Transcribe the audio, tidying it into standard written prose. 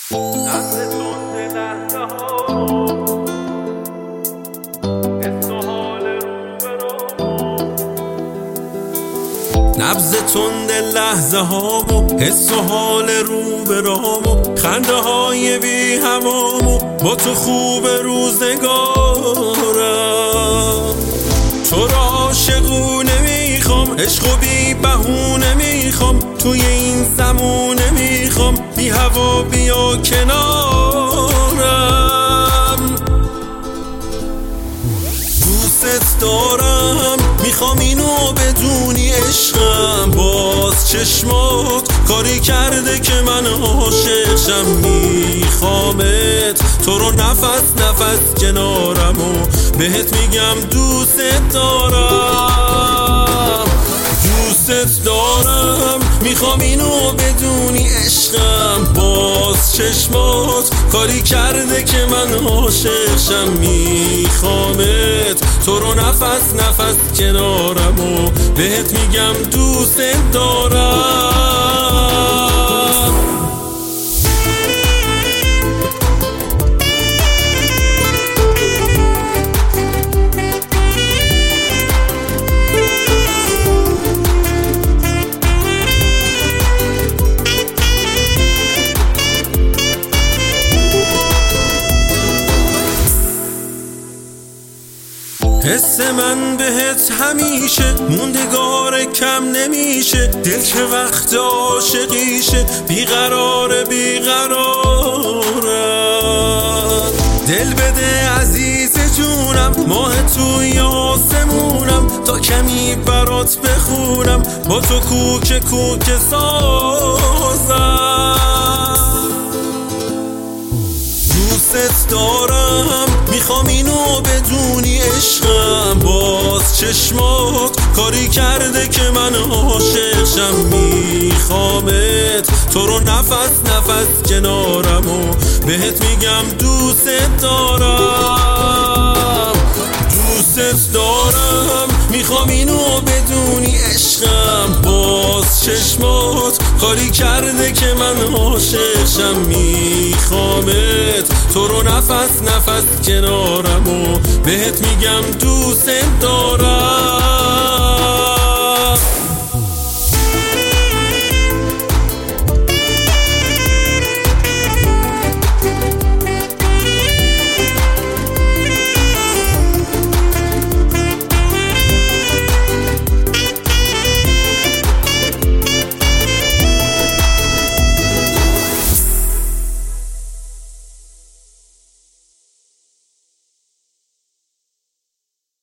نبض تند لحظه ها و حس و حال رو به رامو، خنده های بی همامو با تو خوب روزگارم. تو را عاشقونه میخوام، عشق و بی بهونه میخوام، توی این زمونه میخوام، بی هوا بیا کنارم. دوست دارم، میخوام اینو بدونی عشقم، باز چشمات کاری کرده که من عاشقشم. میخوامت تو رو نفس نفس کنارم و بهت میگم دوست دارم. دوست دارم، میخوام اینو بدونی عشقم، باز چشمات کاری کرده که من عاشقشم. میخوامت تو رو نفس نفس کنارم و بهت میگم دوست دارم. حس من بهت همیشه موندگار کم نمیشه، دل که وقت عاشقیشه بیقراره بیقرارم. دل بده عزیز جونم، ماه توی آسمونم، تا کمی برات بخونم، با تو کوک کوک سازم. دوست دارم، میخوام اینو بدونی عشقم، باز چشمات کاری کرده که من عاشقشم. میخوامت تو رو نفس نفس کنارم و بهت میگم دوست دارم. دوست دارم، میخوام اینو بدونی عشقم، باز چشمات کاری کرده که من عاشقشم. میخوامت تو رو نفس نفس کنارم و بهت میگم دوست دارم.